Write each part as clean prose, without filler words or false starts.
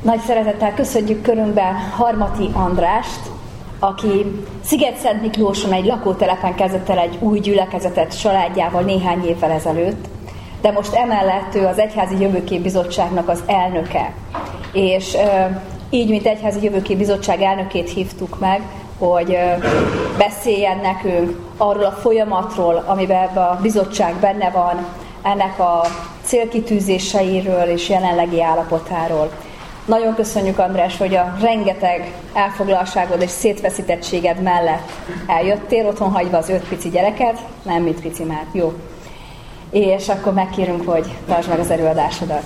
Nagy szeretettel köszönjük körünkben Harmati Andrást, aki Sziget-Szent-Miklóson egy lakótelepen kezdett el egy új gyülekezetet családjával néhány évvel ezelőtt, de most emellett ő az Egyházi Jövőkép Bizottságnak az elnöke. És így, mint Egyházi Jövőkép Bizottság elnökét hívtuk meg, hogy beszéljen nekünk arról a folyamatról, amiben ebbe a bizottság benne van, ennek a célkitűzéseiről és jelenlegi állapotáról. Nagyon köszönjük, András, hogy a rengeteg elfoglaltságod és szétveszítettséged mellett eljöttél, otthon hagyva az 5 pici gyereket, nem mint pici már, jó. És akkor megkérünk, hogy tartsd meg az előadásodat.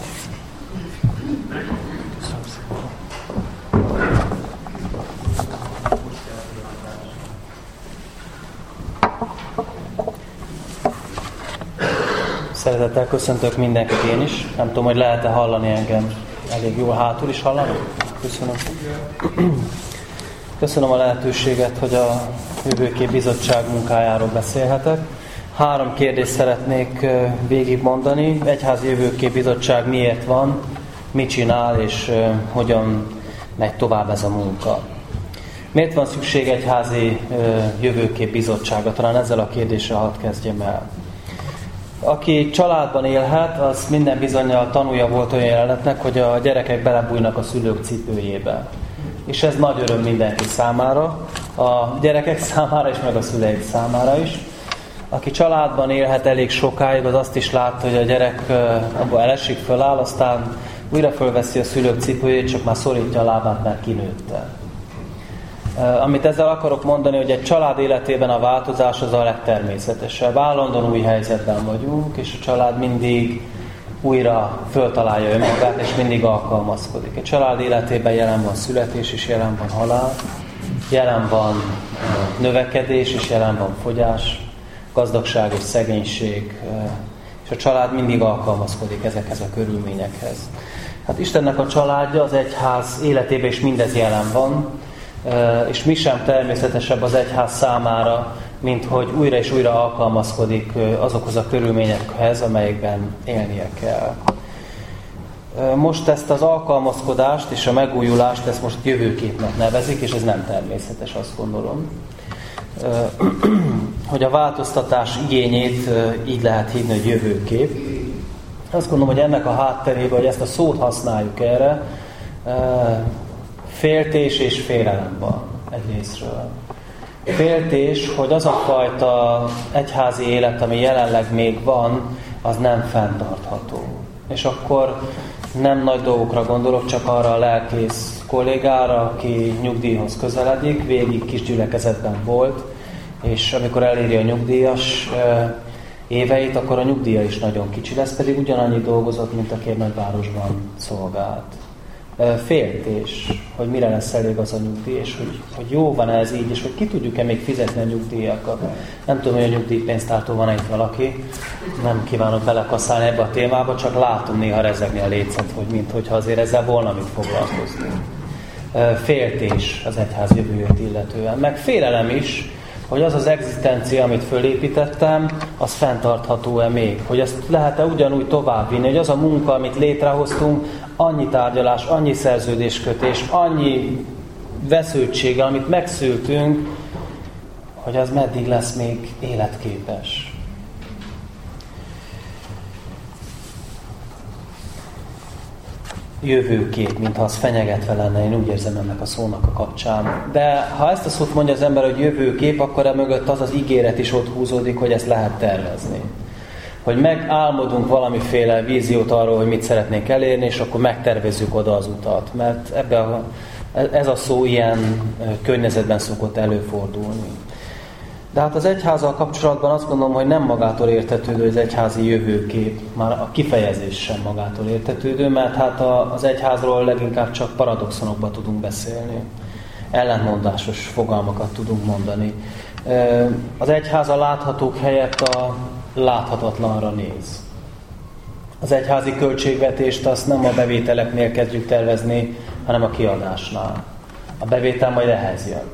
Szeretettel köszöntök mindenkit én is. Nem tudom, hogy lehet-e hallani engem. Elég jól hátul is hallani? Köszönöm. Köszönöm a lehetőséget, hogy a Jövőkép Bizottság munkájáról beszélhetek. 3 kérdést szeretnék végigmondani. Egyházi Jövőkép Bizottság miért van, mit csinál és hogyan megy tovább ez a munka. Miért van szükség Egyházi Jövőkép Bizottságra? Talán ezzel a kérdéssel hadd kezdjem el. Aki családban élhet, az minden bizonnyal tanúja volt olyan jelenetnek, hogy a gyerekek belebújnak a szülők cipőjébe. És ez nagy öröm mindenki számára, a gyerekek számára és meg a szüleik számára is. Aki családban élhet elég sokáig, az azt is látta, hogy a gyerek abban elesik, föláll, aztán újra fölveszi a szülők cipőjét, csak már szorítja a lábát, mert kinőtte. Amit ezzel akarok mondani, hogy egy család életében a változás az a legtermészetesebb. Állandóan új helyzetben vagyunk, és a család mindig újra föltalálja önmagát, és mindig alkalmazkodik. Egy család életében jelen van születés, és jelen van halál, jelen van növekedés, és jelen van fogyás, gazdagság és szegénység, és a család mindig alkalmazkodik ezekhez a körülményekhez. Hát Istennek a családja, az egyház életében is mindez jelen van, és mi sem természetesebb az egyház számára, mint hogy újra és újra alkalmazkodik azokhoz a körülményekhez, amelyekben élnie kell. Most ezt az alkalmazkodást és a megújulást, ezt most jövőképnek nevezik, és ez nem természetes, azt gondolom. Hogy a változtatás igényét így lehet hívni, hogy jövőkép. Azt gondolom, hogy ennek a hátterében, hogy ezt a szót használjuk erre, féltés és félelem van egyrészről. Féltés, hogy az a fajta egyházi élet, ami jelenleg még van, az nem fenntartható. És akkor nem nagy dolgokra gondolok, csak arra a lelkész kollégára, aki nyugdíjhoz közeledik, végig kis gyülekezetben volt, és amikor eléri a nyugdíjas éveit, akkor a nyugdíja is nagyon kicsi lesz, pedig ugyanannyi dolgozott, mint aki egy nagyvárosban szolgált. Féltés, hogy mire lesz elég az a nyugdíj, és hogy jó van ez így, és hogy ki tudjuk-e még fizetni a nyugdíjakat. Nem tudom, hogy a nyugdíjpénztártól van itt valaki, nem kívánok belekaszálni ebbe a témába, csak látom néha rezegni a lécet, hogy minthogyha azért ezzel volna mit foglalkozni. Féltés az egyház jövőjét illetően, meg félelem is, hogy az az egzisztencia, amit fölépítettem, az fenntartható-e még? Hogy ezt lehet-e ugyanúgy továbbvinni, hogy az a munka, amit létrehoztunk, annyi tárgyalás, annyi szerződéskötés, annyi vesződtsége, amit megszültünk, hogy az meddig lesz még életképes. Jövőkép, mintha az fenyegetve lenne, én úgy érzem ennek a szónak a kapcsán. De ha ezt a szót mondja az ember, hogy jövőkép, akkor emögött az az ígéret is ott húzódik, hogy ezt lehet tervezni. Hogy megálmodunk valamiféle víziót arról, hogy mit szeretnénk elérni, és akkor megtervezzük oda az utat. Mert ez a szó ilyen környezetben szokott előfordulni. De hát az egyházzal kapcsolatban azt gondolom, hogy nem magától értetődő az egyházi jövőkép, már a kifejezés sem magától értetődő, mert hát az egyházról leginkább csak paradoxonokba tudunk beszélni. Ellentmondásos fogalmakat tudunk mondani. Az egyház a láthatók helyett a láthatatlanra néz. Az egyházi költségvetést azt nem a bevételeknél kezdjük tervezni, hanem a kiadásnál. A bevétel majd ehhez jön.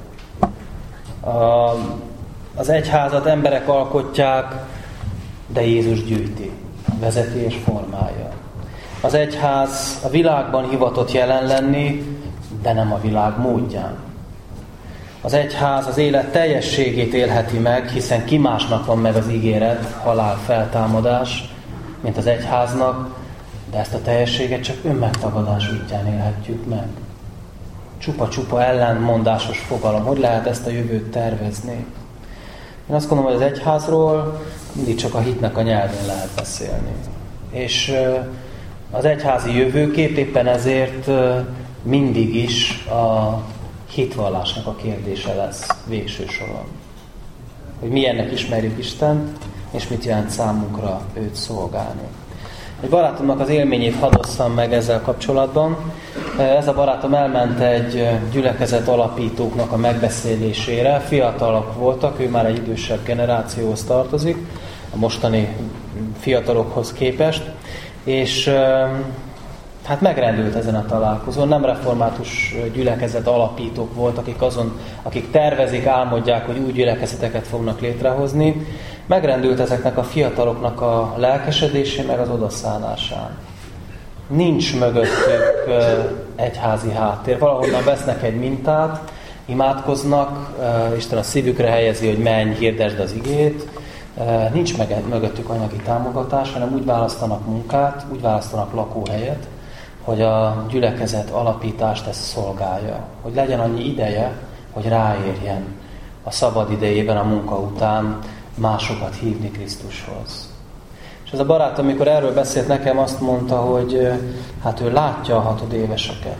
Az egyházat emberek alkotják, de Jézus gyűjti, vezeti és formálja. Az egyház a világban hivatott jelen lenni, de nem a világ módján. Az egyház az élet teljességét élheti meg, hiszen ki másnak van meg az ígéret, halál, feltámadás, mint az egyháznak, de ezt a teljességet csak önmegtagadás útján élhetjük meg. Csupa-csupa ellentmondásos fogalom. Hogy lehet ezt a jövőt tervezni? Én azt gondolom, hogy az egyházról mindig csak a hitnek a nyelvén lehet beszélni. És az egyházi jövőkép éppen ezért mindig is a hitvallásnak a kérdése lesz végső soron. Hogy milyennek ismerjük Istent, és mit jelent számunkra őt szolgálni. Egy barátomnak az élményét hadd osszam meg ezzel kapcsolatban. Ez a barátom elment egy gyülekezet alapítóknak a megbeszélésére. Fiatalok voltak, ő már egy idősebb generációhoz tartozik, a mostani fiatalokhoz képest, és hát megrendült ezen a találkozón. Nem református gyülekezet alapítók voltak, akik tervezik, álmodják, hogy új gyülekezeteket fognak létrehozni. Megrendült ezeknek a fiataloknak a lelkesedésén, meg az odaszánásán. Nincs mögöttük egyházi háttér. Valahonnan vesznek egy mintát, imádkoznak, Isten a szívükre helyezi, hogy menj, hirdesd az igét. Nincs mögöttük anyagi támogatás, hanem úgy választanak munkát, úgy választanak lakóhelyet, hogy a gyülekezet alapítást ezt szolgálja. Hogy legyen annyi ideje, hogy ráérjen a szabad idejében, a munka után másokat hívni Krisztushoz. És ez a barátom, amikor erről beszélt nekem, azt mondta, hogy hát ő látja a 6 éveseket.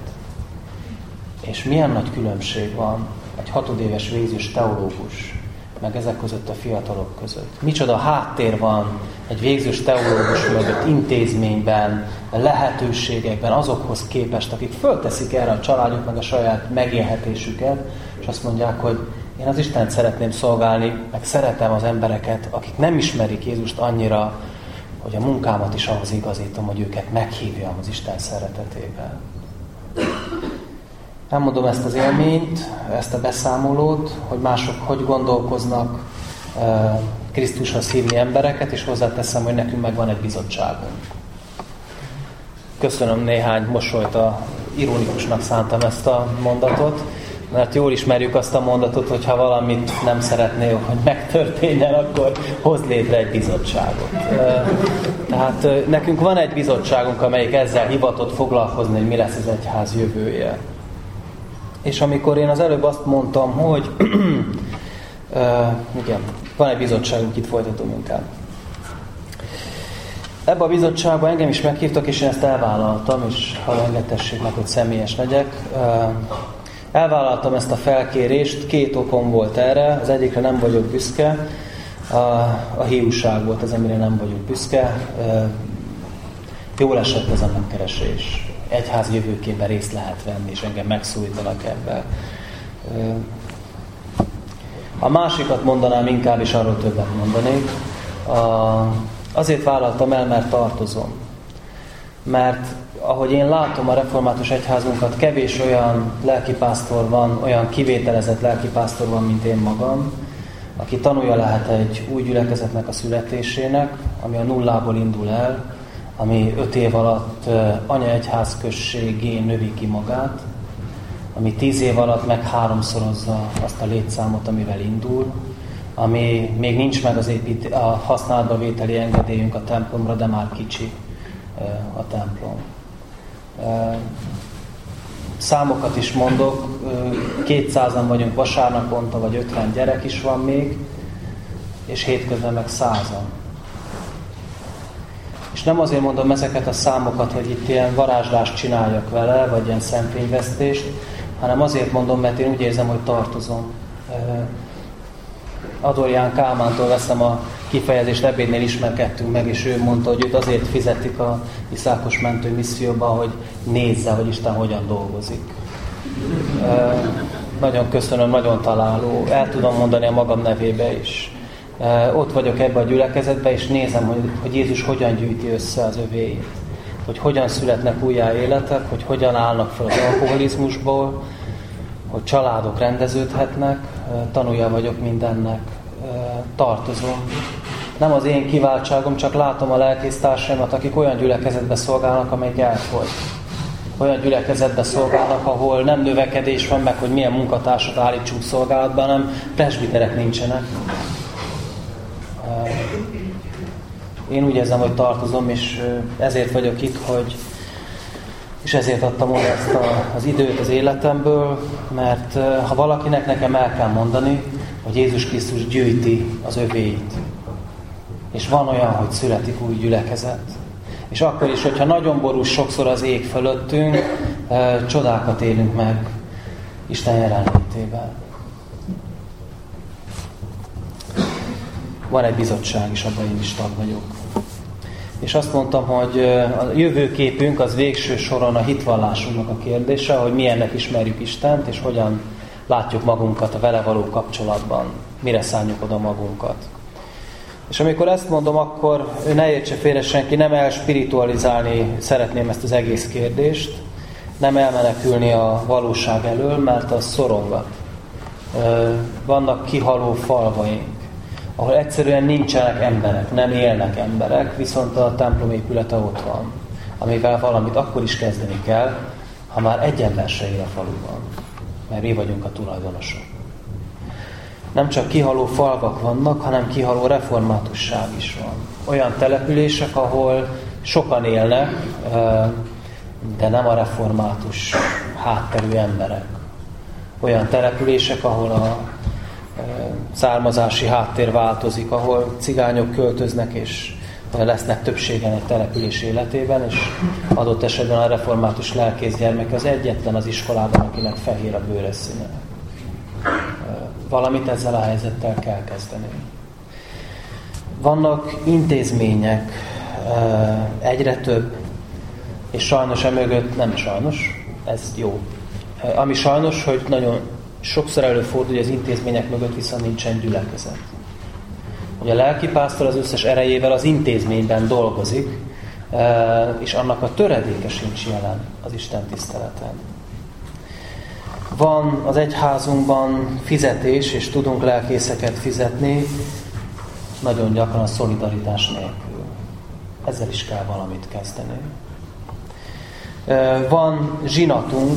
És milyen nagy különbség van egy 6 éves végzős teológus, meg ezek között a fiatalok között. Micsoda háttér van egy végzős teológus mögött, intézményben, lehetőségekben, azokhoz képest, akik fölteszik erre a családjuk, meg a saját megélhetésüket, és azt mondják, hogy én az Istent szeretném szolgálni, meg szeretem az embereket, akik nem ismerik Jézust annyira, hogy a munkámat is ahhoz igazítom, hogy őket meghívjam az Isten szeretetével. Elmondom ezt az élményt, ezt a beszámolót, hogy mások hogy gondolkoznak Krisztushoz hívni embereket, és hozzáteszem, hogy nekünk meg van egy bizottságunk. Köszönöm, néhány mosolyt, ironikusnak szántam ezt a mondatot, mert jól ismerjük azt a mondatot, hogy ha valamit nem szeretné, hogy megtörténjen, akkor hoz létre egy bizottságot. Tehát nekünk van egy bizottságunk, amelyik ezzel hivatott foglalkozni, hogy mi lesz az egyház jövője. És amikor én az előbb azt mondtam, hogy igen, van egy bizottságunk, itt folytatunk inkább. Ebben a bizottságban engem is meghívtak, és én ezt elvállaltam, és ha engedtessék meg, hogy személyes legyek. Elvállaltam ezt a felkérést, 2 okom volt erre, az egyikre nem vagyok büszke, a hiúság volt az, amire nem vagyok büszke. Jól esett ez a megkeresés. Egyházi jövőképben részt lehet venni, és engem megszólítanak ebben. A másikat mondanám inkább, és arról többet mondanék. Azért vállaltam el, mert tartozom. Mert ahogy én látom a református egyházunkat, kevés olyan lelkipásztor van, olyan kivételezett lelkipásztor van, mint én magam, aki tanulja lehet egy új gyülekezetnek a születésének, ami a nullából indul el, ami 5 év alatt anyaegyházközségén növi ki magát, ami 10 év alatt meg 3-szorozza azt a létszámot, amivel indul, ami még nincs meg a használatba vételi engedélyünk a templomra, de már kicsi a templom. Számokat is mondok, 200-an vagyunk vasárnaponta, vagy 50 gyerek is van még, és hétközben meg 100-an. És nem azért mondom ezeket a számokat, hogy itt ilyen varázslást csináljak vele, vagy ilyen szemfényvesztést, hanem azért mondom, mert én úgy érzem, hogy tartozom. Adorján Kálmántól veszem a kifejezést, ebédnél ismerkedtünk meg, és ő mondta, hogy őt azért fizetik a Iszákos Mentő Misszióba, hogy nézze, hogy Isten hogyan dolgozik. Nagyon köszönöm, nagyon találó. El tudom mondani a magam nevébe is. Ott vagyok ebben a gyülekezetben, és nézem, hogy Jézus hogyan gyűjti össze az övéit. Hogy hogyan születnek újjá életek, hogy hogyan állnak fel az alkoholizmusból, hogy családok rendeződhetnek, tanulja vagyok mindennek, tartozom. nem az én kiváltságom, csak látom a lelkésztársaimat, akik olyan gyülekezetbe szolgálnak, amelyik elfogy. Olyan gyülekezetbe szolgálnak, ahol nem növekedés van meg, hogy milyen munkatársat állítsunk szolgálatban, hanem presbiterek nincsenek. Én úgy érzem, hogy tartozom, és ezért vagyok itt, és ezért adtam oda ezt az időt az életemből, mert ha valakinek, nekem el kell mondani, hogy Jézus Krisztus gyűjti az övéit. És van olyan, hogy születik új gyülekezet. És akkor is, hogyha nagyon borús sokszor az ég fölöttünk, csodákat élünk meg Isten jelenlétében. Van egy bizottság is, abban én is tag vagyok. És azt mondtam, hogy a jövőképünk az végső soron a hitvallásunknak a kérdése, hogy milyennek ismerjük Istent, és hogyan látjuk magunkat a vele való kapcsolatban, mire szánjuk oda magunkat. És amikor ezt mondom, akkor ne értse félre senki, nem elspiritualizálni szeretném ezt az egész kérdést, nem elmenekülni a valóság elől, mert az szorongat. Vannak kihaló falvaink, ahol egyszerűen nincsenek emberek, nem élnek emberek, viszont a templom épülete ott van, amivel valamit akkor is kezdeni kell, ha már egy ember se él a faluban, mert mi vagyunk a tulajdonosok. Nem csak kihaló falvak vannak, hanem kihaló reformátusság is van. Olyan települések, ahol sokan élnek, de nem a református hátterű emberek. Olyan települések, ahol a származási háttér változik, ahol cigányok költöznek, és lesznek többségen egy település életében, és adott esetben a református lelkész gyermek az egyetlen az iskolában, akinek fehér a bőre színe. Valamit ezzel a helyzettel kell kezdeni. Vannak intézmények, egyre több, és sajnos emögött, nem sajnos, ez jó. Ami sajnos, hogy nagyon sokszor előfordul, hogy az intézmények mögött viszont nincsen gyülekezet. Hogy a lelkipásztor az összes erejével az intézményben dolgozik, és annak a töredéke sincs jelen az Isten tiszteleten. Van az egyházunkban fizetés, és tudunk lelkészeket fizetni, nagyon gyakran a szolidaritás nélkül. Ezzel is kell valamit kezdeni. Van zsinatunk,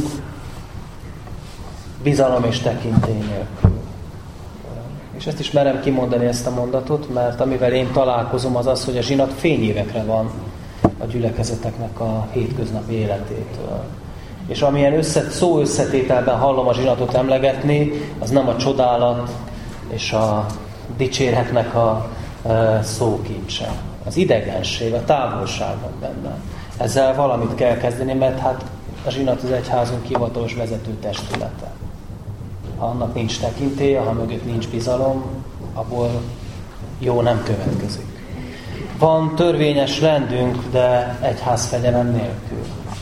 bizalom és tekintély nélkül. És ezt is merem kimondani, ezt a mondatot, mert amivel én találkozom, az az, hogy a zsinat fényévekre van a gyülekezeteknek a hétköznapi életétől. És amilyen szó összetételben hallom a zsinatot emlegetni, az nem a csodálat és a dicséretnek a szókincse. Az idegenség, a távolság van benne. Ezzel valamit kell kezdeni, mert hát a zsinat az egyházunk hivatalos vezető testülete. Ha annak nincs tekintélye, ha mögött nincs bizalom, abból jó nem következik. Van törvényes rendünk, de egyházfegyelem nélkül.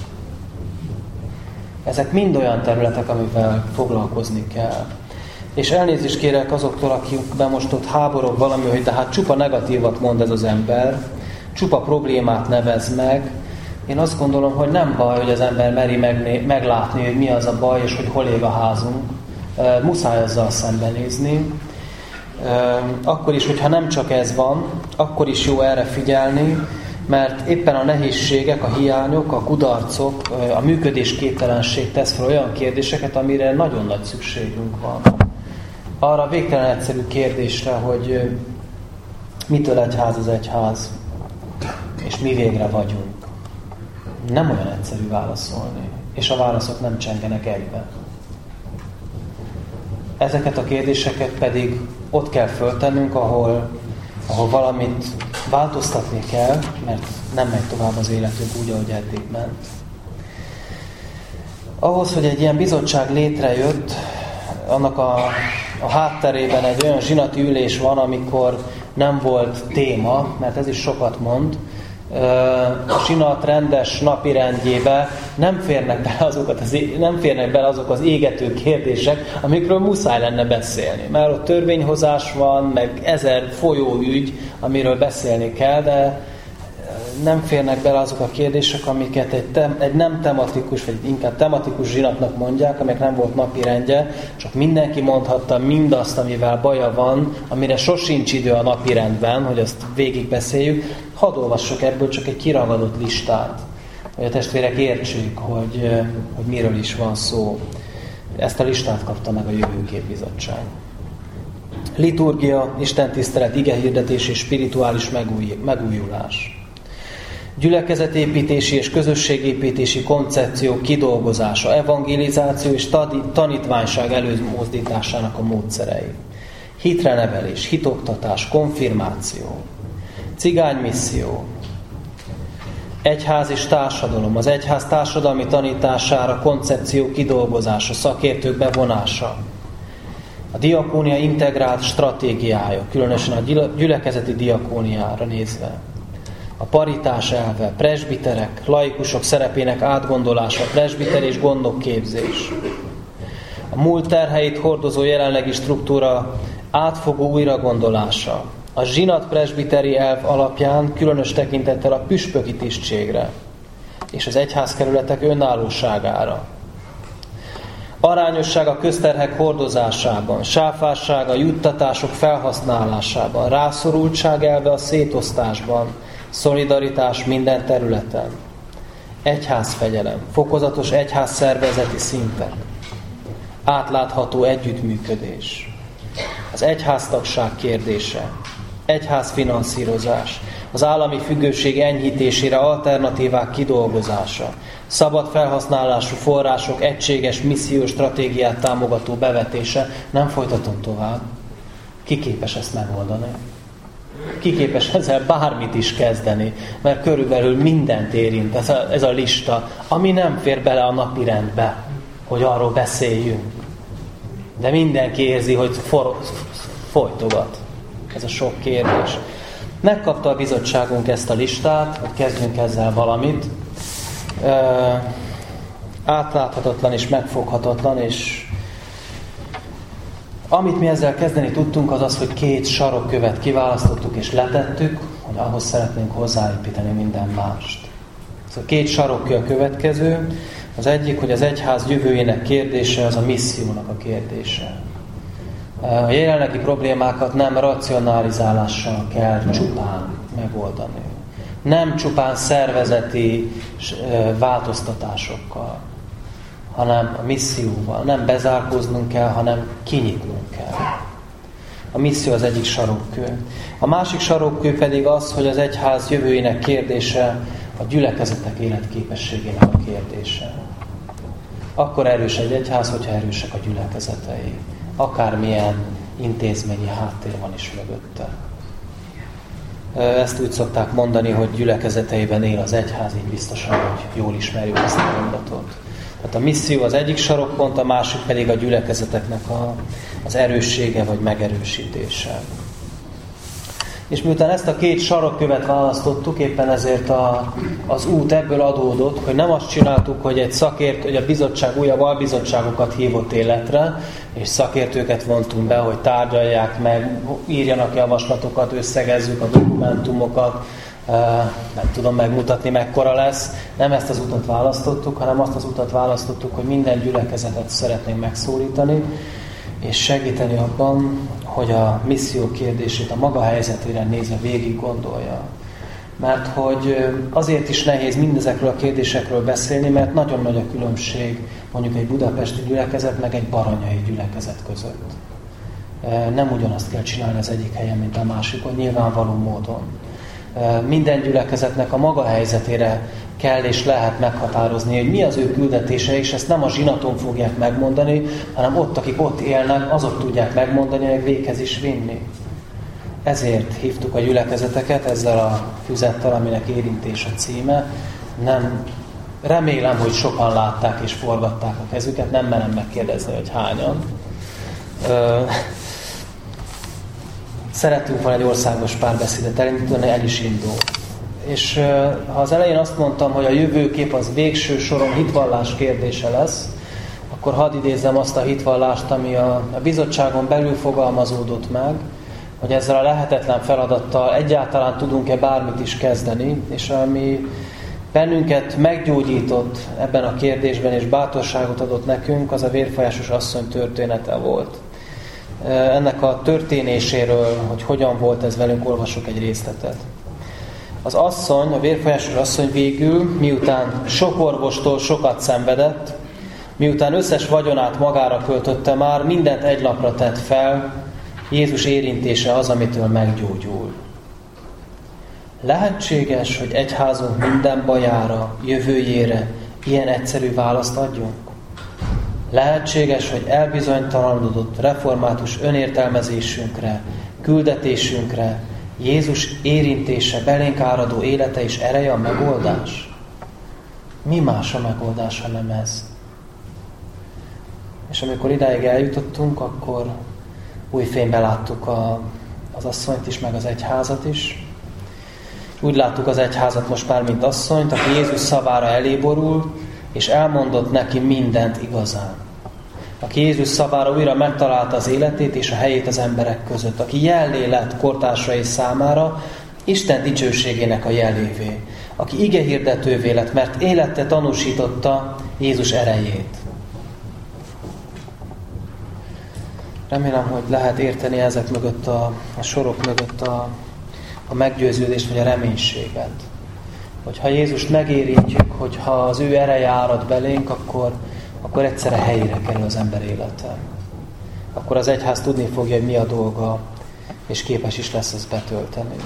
Ezek mind olyan területek, amivel foglalkozni kell. És elnézést kérek azoktól, akikben most ott háborog valami, hogy de hát csupa negatívat mond ez az ember, csupa problémát nevez meg. Én azt gondolom, hogy nem baj, hogy az ember meri meglátni, hogy mi az a baj, és hogy hol ég a házunk. Muszáj azzal szembenézni. Akkor is, hogyha nem csak ez van, akkor is jó erre figyelni, mert éppen a nehézségek, a hiányok, a kudarcok, a működésképtelenség tesz fel olyan kérdéseket, amire nagyon nagy szükségünk van. Arra végtelen egyszerű kérdésre, hogy mitől egyház az egyház, és mi végre vagyunk. Nem olyan egyszerű válaszolni, és a válaszok nem csengenek egybe. Ezeket a kérdéseket pedig ott kell föltennünk, ahol valamit változtatni kell, mert nem megy tovább az életünk úgy, ahogy eddig ment. Ahhoz, hogy egy ilyen bizottság létrejött, annak a hátterében egy olyan zsinati ülés van, amikor nem volt téma, mert ez is sokat mond. A zsinat rendes napirendjébe nem férnek bele azok az égető kérdések, amikről muszáj lenne beszélni. Mert ott törvényhozás van, meg 1000 folyóügy, amiről beszélni kell, de nem férnek bele azok a kérdések, amiket egy nem tematikus, vagy inkább tematikus zsinatnak mondják, amelyek nem volt napirendje, csak mindenki mondhatta mindazt, amivel baja van, amire sosincs idő a napirendben, hogy azt végigbeszéljük. Hadd olvassuk ebből csak egy kiragadott listát, hogy a testvérek értsék, hogy miről is van szó. Ezt a listát kapta meg a Jövőkép Bizottság. Liturgia, istentisztelet, igehirdetés és spirituális megújulás. Gyülekezetépítési és közösségépítési koncepciók kidolgozása, evangelizáció és tanítványság előmozdításának a módszerei. Hitre nevelés, hitoktatás, konfirmáció, cigánymisszió, egyház és társadalom, az egyház társadalmi tanítására koncepció kidolgozása, szakértők bevonása, a diakónia integrált stratégiája, különösen a gyülekezeti diakóniára nézve, a paritás elve, presbiterek, laikusok szerepének átgondolása, presbiter és gondnokképzés, a múlt terheit hordozó jelenlegi struktúra átfogó újragondolása, a zsinat presbiteri elv alapján különös tekintettel a püspöki tisztségre és az egyházkerületek önállóságára, arányosság a közterhek hordozásában, sáfárság a juttatások felhasználásában, rászorultság elve a szétosztásban, szolidaritás minden területen, egyházfegyelem, fokozatos egyházszervezeti szintek, átlátható együttműködés, az egyháztagság kérdése, egyházfinanszírozás, az állami függőség enyhítésére alternatívák kidolgozása, szabad felhasználású források egységes missziós stratégiát támogató bevetése. Nem folytatom tovább. Ki képes ezt megoldani? Ki képes ezzel bármit is kezdeni? Mert körülbelül mindent érint ez a lista, ami nem fér bele a napirendbe, hogy arról beszéljünk. De mindenki érzi, hogy folytogat ez a sok kérdés. Megkapta a bizottságunk ezt a listát, hogy kezdjünk ezzel valamit. Átláthatatlan és megfoghatatlan, és amit mi ezzel kezdeni tudtunk, az az, hogy 2 sarokkövet kiválasztottuk és letettük, hogy ahhoz szeretnénk hozzáépíteni minden mást. Szóval 2 sarokkő a következő. Az egyik, hogy az egyház jövőjének kérdése az a missziónak a kérdése. A jelenlegi problémákat nem racionalizálással kell csupán megoldani. Nem csupán szervezeti változtatásokkal, hanem a misszióval. Nem bezárkóznunk kell, hanem kinyitnunk kell. A misszió az egyik sarokkő. A másik sarokkő pedig az, hogy az egyház jövőjének kérdése a gyülekezetek életképességének a kérdése. Akkor erős egy egyház, hogyha erősek a gyülekezetei. Akármilyen intézményi háttér van is mögötte. Ezt úgy szokták mondani, hogy gyülekezeteiben él az egyház, így biztosan, hogy jól ismerjük ezt a mondatot. Tehát a misszió az egyik sarokpont, a másik pedig a gyülekezeteknek az erőssége vagy megerősítése. És miután ezt a 2 sarokkövet választottuk, éppen ezért az út ebből adódott, hogy nem azt csináltuk, hogy hogy a bizottság újabb albizottságokat hívott életre, és szakértőket vontunk be, hogy tárgyalják meg, írjanak javaslatokat, összegezzük a dokumentumokat, nem tudom megmutatni, mekkora lesz. Nem ezt az utat választottuk, hanem azt az utat választottuk, hogy minden gyülekezetet szeretnénk megszólítani, és segíteni abban, hogy a misszió kérdését a maga helyzetére nézve végig gondolja. Mert hogy azért is nehéz mindezekről a kérdésekről beszélni, mert nagyon nagy a különbség mondjuk egy budapesti gyülekezet meg egy baranyai gyülekezet között. Nem ugyanazt kell csinálni az egyik helyen, mint a másikon, nyilvánvaló módon. Minden gyülekezetnek a maga helyzetére kell és lehet meghatározni, hogy mi az ő küldetése, és ezt nem a zsinaton fogják megmondani, hanem ott, akik ott élnek, azok tudják megmondani, meg véghez is vinni. Ezért hívtuk a gyülekezeteket ezzel a füzettel, aminek érintés a címe. Remélem, hogy sokan látták és forgatták a kezüket, nem merem megkérdezni, hogy hányan. Szerettünk volna egy országos párbeszédet elindítani, el is indul. És ha az elején azt mondtam, hogy a jövőkép az végső soron hitvallás kérdése lesz, akkor hadd idézzem azt a hitvallást, ami a bizottságon belül fogalmazódott meg, hogy ezzel a lehetetlen feladattal egyáltalán tudunk-e bármit is kezdeni, és ami bennünket meggyógyított ebben a kérdésben, és bátorságot adott nekünk, az a vérfolyásos asszony története volt. Ennek a történéséről, hogy hogyan volt ez velünk, olvasok egy részletet. Az asszony, a vérfolyásos asszony végül, miután sok orvostól sokat szenvedett, miután összes vagyonát magára költötte már, mindent egy lapra tett fel, Jézus érintése az, amitől meggyógyul. Lehetséges, hogy egyházunk minden bajára, jövőjére ilyen egyszerű választ adjunk? Lehetséges, hogy elbizonytalanodott református önértelmezésünkre, küldetésünkre Jézus érintése, belénk áradó élete és ereje a megoldás? Mi más a megoldás, ha nem ez? És amikor idáig eljutottunk, akkor új fényben láttuk az asszonyt is, meg az egyházat is. Úgy láttuk az egyházat most már, mint asszonyt, aki Jézus szavára eléborul, és elmondott neki mindent igazán. Aki Jézus szavára újra megtalálta az életét és a helyét az emberek között. Aki jellé lett kortársai számára, Isten dicsőségének a jellévé. Aki igehirdetővé lett, mert élete tanúsította Jézus erejét. Remélem, hogy lehet érteni ezek mögött a sorok mögött a meggyőződést vagy a reménységet. Hogyha Jézust megérintjük, hogyha az ő ereje árad belénk, akkor egyszerre helyére kerül az ember élete. Akkor az egyház tudni fogja, hogy mi a dolga, és képes is lesz ezt betölteni.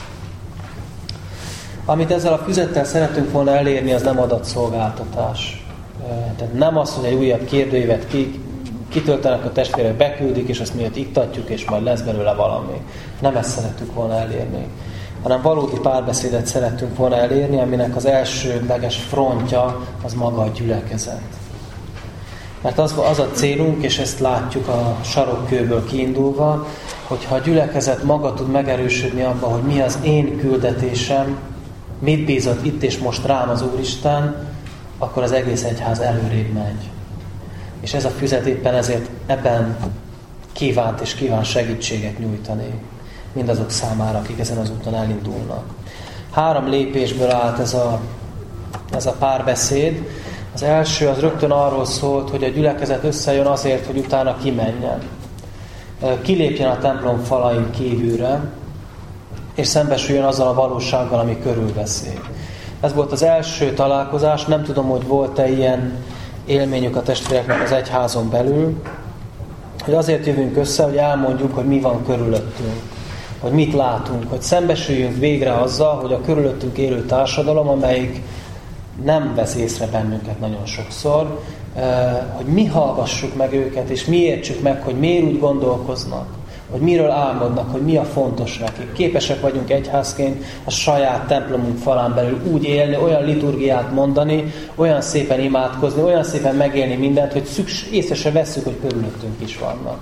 Amit ezzel a füzettel szeretünk volna elérni, az nem adatszolgáltatás. Tehát nem az, hogy egy újabb kérdőívet kitöltenek a testvérek, beküldik, és azt miatt iktatjuk, és majd lesz belőle valami. Nem ezt szerettük volna elérni, hanem valódi párbeszédet szerettünk volna elérni, aminek az elsődleges frontja az maga a gyülekezet. Mert az a célunk, és ezt látjuk a sarokkőből kiindulva, hogyha a gyülekezet maga tud megerősödni abban, hogy mi az én küldetésem, mit bízott itt és most rám az Úristen, akkor az egész egyház előrébb megy. És ez a füzet éppen ezért ebben kívánt és kíván segítséget nyújtani mindazok számára, akik ezen az úton elindulnak. 3 lépésből állt ez a párbeszéd. Az első az rögtön arról szólt, hogy a gyülekezet összejön azért, hogy utána kimenjen. Kilépjen a templom falain kívülre, és szembesüljön azzal a valósággal, ami körülveszi. Ez volt az első találkozás, nem tudom, hogy volt-e ilyen élményük a testvéreknek az egyházon belül, hogy azért jövünk össze, hogy elmondjuk, hogy mi van körülöttünk, hogy mit látunk, hogy szembesüljünk végre azzal, hogy a körülöttünk élő társadalom, amelyik nem vesz észre bennünket nagyon sokszor, hogy mi hallgassuk meg őket, és mi értsük meg, hogy miért úgy gondolkoznak, hogy miről álmodnak, hogy mi a fontos nekik. Képesek vagyunk egyházként a saját templomunk falán belül úgy élni, olyan liturgiát mondani, olyan szépen imádkozni, olyan szépen megélni mindent, hogy észre se vesszük, hogy körülöttünk is vannak.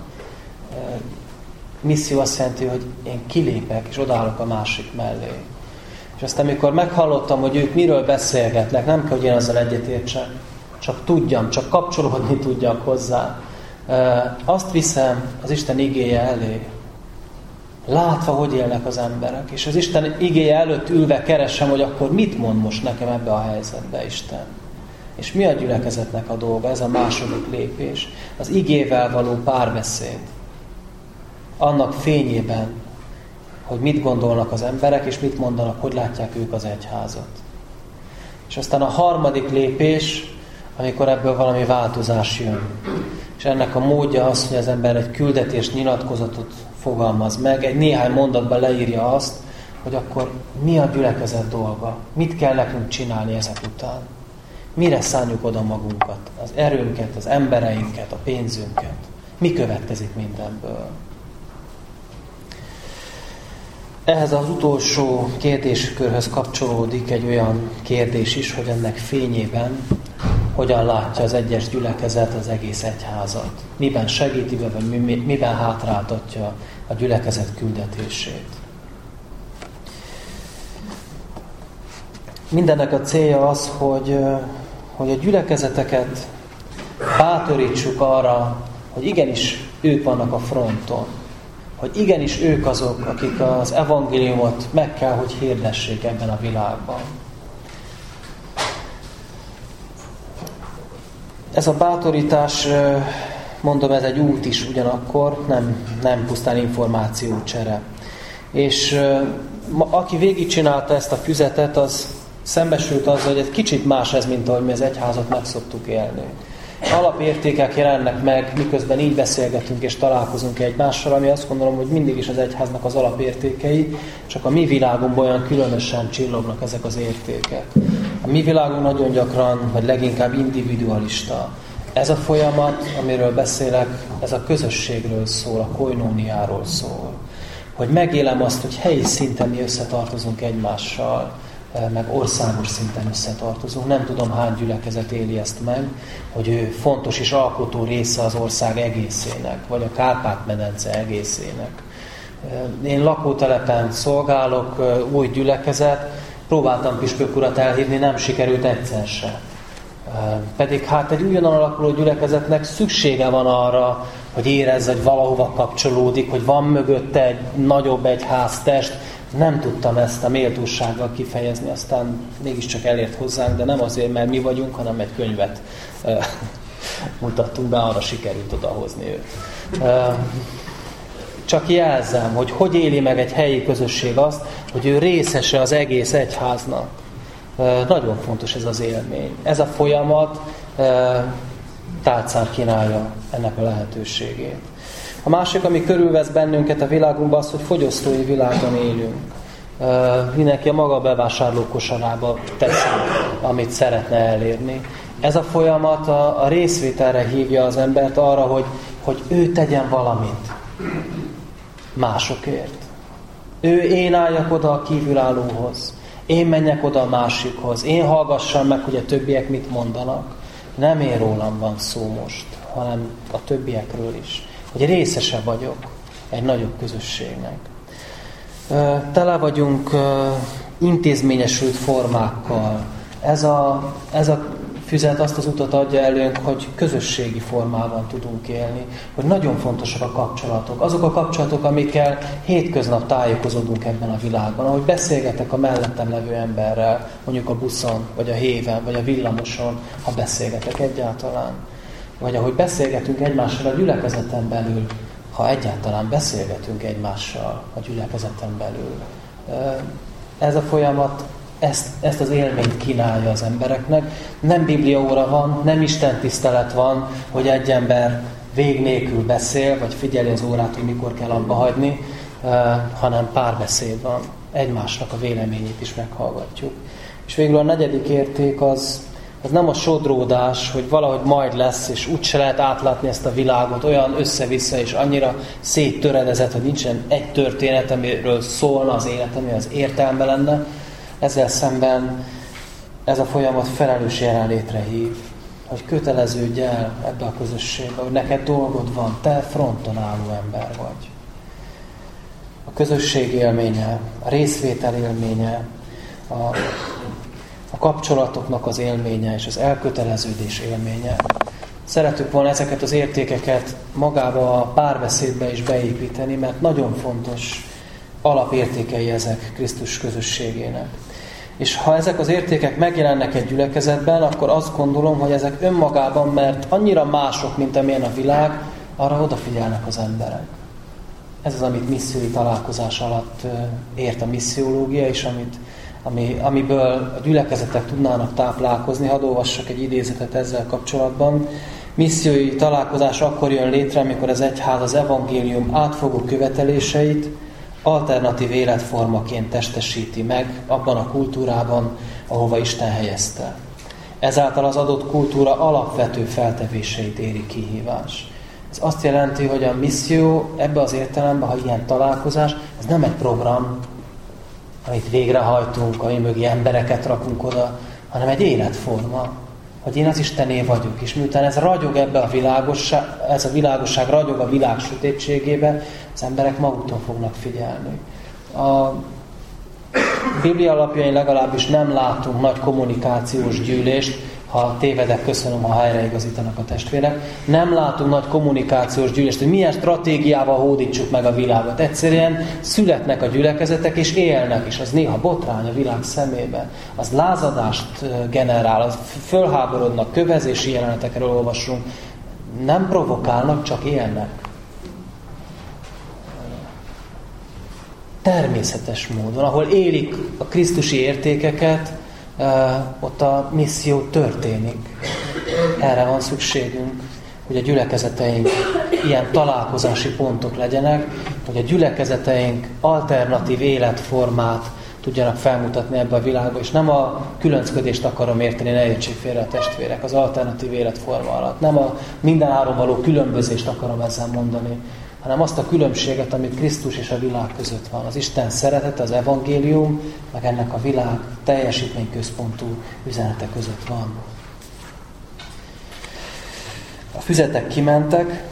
Misszió azt jelenti, hogy én kilépek, és odaállok a másik mellé. És aztán, amikor meghallottam, hogy ők miről beszélgetnek, nem kell, hogy én azzal egyetértsek, csak tudjam, csak kapcsolódni tudjak hozzá. Azt viszem az Isten igéje elé, látva, hogy élnek az emberek, és az Isten igéje előtt ülve keresem, hogy akkor mit mond most nekem ebbe a helyzetbe Isten. És mi a gyülekezetnek a dolga? Ez a második lépés. Az igével való párbeszéd. Annak fényében, hogy mit gondolnak az emberek, és mit mondanak, hogy látják ők az egyházat. És aztán a harmadik lépés, amikor ebből valami változás jön. És ennek a módja az, hogy az ember egy küldetés nyilatkozatot fogalmaz meg, egy néhány mondatban leírja azt, hogy akkor mi a gyülekezet dolga, mit kell nekünk csinálni ezek után. Mire szánjuk oda magunkat, az erőnket, az embereinket, a pénzünket. Mi következik mindenből. Ehhez az utolsó kérdéskörhöz kapcsolódik egy olyan kérdés is, hogy ennek fényében hogyan látja az egyes gyülekezet az egész egyházat. Miben segíti, vagy miben hátráltatja a gyülekezet küldetését. Mindennek a célja az, hogy a gyülekezeteket bátorítsuk arra, hogy igenis ők vannak a fronton. hogy igenis ők azok, akik az evangéliumot meg kell, hogy hirdessék ebben a világban. Ez a bátorítás, mondom, ez egy út is ugyanakkor, nem pusztán információcsere. És aki végigcsinálta ezt a füzetet, az szembesült azzal, hogy egy kicsit más ez, mint ahogy mi az egyházat meg szoktuk élni. Alapértékek jelennek meg, miközben így beszélgetünk és találkozunk egymással, ami azt gondolom, hogy mindig is az egyháznak az alapértékei, csak a mi világunkban olyan különösen csillognak ezek az értékek. A mi világunk nagyon gyakran, vagy leginkább individualista. Ez a folyamat, amiről beszélek, ez a közösségről szól, a koinóniáról szól. Hogy megélem azt, hogy helyi szinten mi összetartozunk egymással, meg országos szinten összetartozunk. Nem tudom, hány gyülekezet éli ezt meg, hogy ő fontos és alkotó része az ország egészének, vagy a Kárpát-medence egészének. Én lakótelepen szolgálok, új gyülekezet, próbáltam püspök urat elhívni, nem sikerült egyszer se. Pedig hát egy újonnan alakuló gyülekezetnek szüksége van arra, hogy érezze, hogy valahova kapcsolódik, hogy van mögötte egy nagyobb egyháztest. Nem tudtam ezt a méltósággal kifejezni, aztán mégiscsak elért hozzánk, de nem azért, mert mi vagyunk, hanem egy könyvet mutattunk be, arra sikerült odahozni őt. Csak jelzem, hogy éli meg egy helyi közösség azt, hogy ő részese az egész egyháznak. Nagyon fontos ez az élmény. Ez a folyamat tálcán kínálja ennek a lehetőségét. A másik, ami körülvesz bennünket a világunkban, az, hogy fogyasztói világban élünk. Mindenki a maga bevásárló kosarába teszi, amit szeretne elérni. Ez a folyamat a részvételre hívja az embert arra, hogy ő tegyen valamit másokért. Én álljak oda a kívülállóhoz. Én menjek oda a másikhoz. Én hallgassam meg, hogy a többiek mit mondanak. Nem én rólam van szó most, hanem a többiekről is. Hogy részese vagyok egy nagyobb közösségnek. Tele vagyunk intézményesült formákkal. Ez a füzet azt az utat adja előnk, hogy közösségi formában tudunk élni. Hogy nagyon fontosak a kapcsolatok. Azok a kapcsolatok, amikkel hétköznap tájékozódunk ebben a világban. Ahogy beszélgetek a mellettem levő emberrel, mondjuk a buszon, vagy a héven, vagy a villamoson, ha beszélgetek egyáltalán. Vagy ahogy beszélgetünk egymással a gyülekezeten belül, ha egyáltalán beszélgetünk egymással a gyülekezeten belül. Ez a folyamat ezt az élményt kínálja az embereknek. Nem bibliaóra van, nem istentisztelet van, hogy egy ember vég nélkül beszél, vagy figyeli az órát, hogy mikor kell abba hagyni, hanem párbeszéd van. Egymásnak a véleményét is meghallgatjuk. És végül a negyedik érték az nem a sodródás, hogy valahogy majd lesz, és úgyse lehet átlátni ezt a világot, olyan össze-vissza, és annyira széttöredezett, hogy nincsen egy történet, amiről szólna az élet, ami az értelme lenne. Ezzel szemben ez a folyamat felelős jelenlétre hív, hogy köteleződj el ebbe a közösségbe, hogy neked dolgod van, te fronton álló ember vagy. A közösség élménye, a részvétel élménye, a kapcsolatoknak az élménye és az elköteleződés élménye. Szeretük volna ezeket az értékeket magába a párbeszédbe is beépíteni, mert nagyon fontos alapértékei ezek Krisztus közösségének. És ha ezek az értékek megjelennek egy gyülekezetben, akkor azt gondolom, hogy ezek önmagában, mert annyira mások, mint amilyen a világ, arra odafigyelnek az emberek. Ez az, amit missziói találkozás alatt ért a missziológia, és amiből a gyülekezetek tudnának táplálkozni. Hadd olvassak egy idézetet ezzel kapcsolatban. Missziói találkozás akkor jön létre, amikor az egyház az evangélium átfogó követeléseit alternatív életformaként testesíti meg abban a kultúrában, ahova Isten helyezte. Ezáltal az adott kultúra alapvető feltevéseit éri kihívás. Ez azt jelenti, hogy a misszió ebbe az értelemben, ha ilyen találkozás, ez nem egy program, amit végrehajtunk, ami mögé embereket rakunk oda, hanem egy életforma, hogy én az Istené vagyok, és miután ez ragyog ebbe a világosság, ez a világosság ragyog a világ sötétségébe, az emberek maguktól fognak figyelni. A Biblia alapjain legalábbis nem látunk nagy kommunikációs gyűlést, Ha tévedek, köszönöm, ha helyreigazítanak a testvérek. Nem látunk nagy kommunikációs gyűlést, hogy milyen stratégiával hódítsuk meg a világot. Egyszerűen születnek a gyülekezetek, és élnek, és az néha botrány a világ szemébe. Az lázadást generál, az fölháborodnak, kövezési jelenetekről olvasunk. Nem provokálnak, csak élnek. Természetes módon, ahol élik a krisztusi értékeket, ott a misszió történik. Erre van szükségünk, hogy a gyülekezeteink ilyen találkozási pontok legyenek, hogy a gyülekezeteink alternatív életformát tudjanak felmutatni ebbe a világba, és nem a különcködést akarom érteni, ne értsék félre a testvérek, az alternatív életforma alatt. Nem a mindenáron való különbözést akarom ezzel mondani, hanem azt a különbséget, amit Krisztus és a világ között van. Az Isten szeretete, az evangélium, meg ennek a világ teljesítményközpontú üzenete között van. A füzetek kimentek.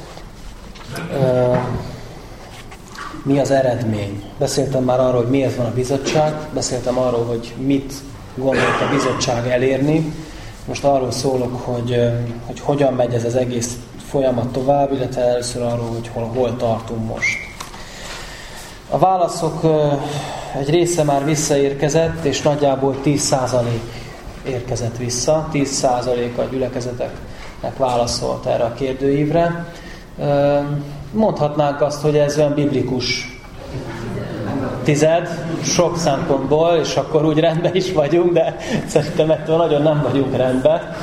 Mi az eredmény? Beszéltem már arról, hogy miért van a bizottság, beszéltem arról, hogy mit gondolt a bizottság elérni. Most arról szólok, hogy hogyan megy ez az egész folyamat tovább, illetve először arról, hogy hol tartunk most. A válaszok egy része már visszaérkezett, és nagyjából 10% érkezett vissza. 10% a gyülekezeteknek válaszolt erre a kérdőívre. Mondhatnánk azt, hogy ez olyan biblikus 10 sok szempontból, és akkor úgy rendben is vagyunk, de szerintem ettől nagyon nem vagyunk rendben.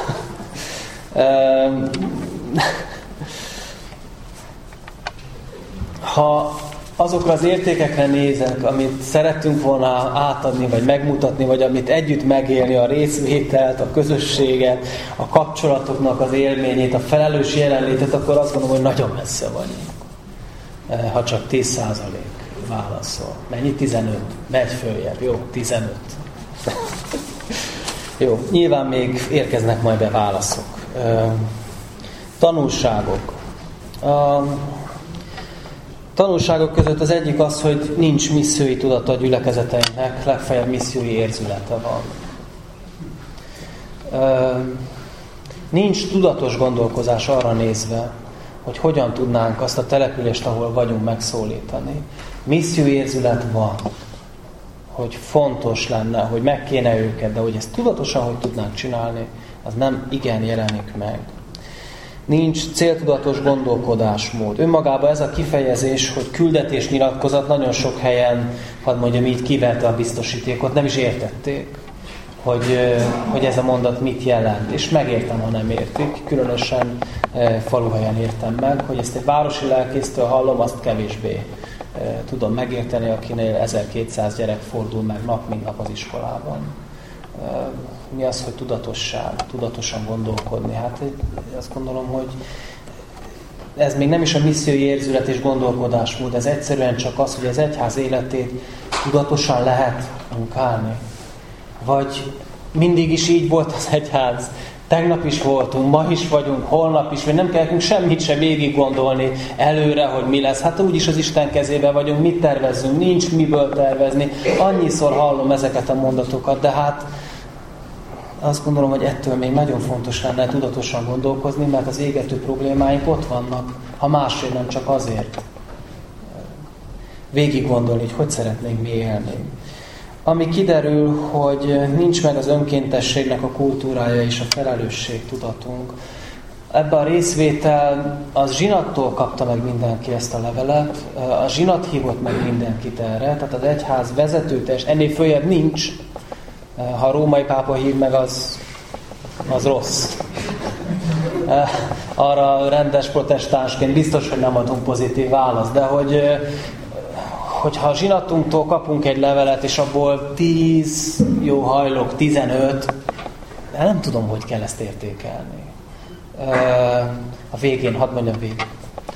Ha azokra az értékekre nézek, amit szerettünk volna átadni, vagy megmutatni, vagy amit együtt megélni, a részvételt, a közösséget, a kapcsolatoknak az élményét, a felelős jelenlétet, akkor azt gondolom, hogy nagyon messze vagyunk. Ha csak 10% válaszol. Mennyi? 15. Megy följebb. Jó, 15. Jó, nyilván még érkeznek majd be válaszok. Tanulságok. Tanulságok között az egyik az, hogy nincs missziói tudata a gyülekezeteinknek, legfeljebb missziói érzülete van. Nincs tudatos gondolkozás arra nézve, hogy hogyan tudnánk azt a települést, ahol vagyunk, megszólítani. Missziói érzület van, hogy fontos lenne, hogy meg kéne őket, de hogy ezt tudatosan hogy tudnánk csinálni, az nem igen jelenik meg. Nincs céltudatos gondolkodásmód. Önmagában ez a kifejezés, hogy küldetésnyilatkozat nagyon sok helyen, hadd mondjam így, kiverte a biztosítékot, nem is értették, hogy ez a mondat mit jelent. És megértem, ha nem értik. Különösen faluhelyen értem meg, hogy ezt egy városi lelkésztől hallom, azt kevésbé tudom megérteni, akinél 1200 gyerek fordul meg nap, mint nap az iskolában. Mi az, hogy tudatosság, tudatosan gondolkodni? Hát azt gondolom, hogy ez még nem is a missziói érzület és gondolkodásmód, ez egyszerűen csak az, hogy az egyház életét tudatosan lehet munkálni. Vagy mindig is így volt az egyház. Tegnap is voltunk, ma is vagyunk, holnap is, vagy nem kell nekünk semmit sem végig gondolni előre, hogy mi lesz. Hát úgyis az Isten kezében vagyunk, mit tervezzünk, nincs miből tervezni. Annyiszor hallom ezeket a mondatokat, de hát azt gondolom, hogy ettől még nagyon fontos lenne tudatosan gondolkozni, mert az égető problémáink ott vannak, ha másért nem csak azért. Végig gondolni, hogy szeretnénk mi élni. Ami kiderül, hogy nincs meg az önkéntességnek a kultúrája és a felelősség tudatunk. Ebben a részvétel, az zsinattól kapta meg mindenki ezt a levelet, a zsinat hívott meg mindenkit erre, tehát az egyház vezetőtest, ennél följebb nincs. Ha a római pápa hív meg, az rossz. Arra rendes protestánsként biztos, hogy nem adunk pozitív választ, de hogyha a zsinatunktól kapunk egy levelet, és abból 10, jó hajlok, 15, nem tudom, hogy kell ezt értékelni. A végén, hadd mondjam végén.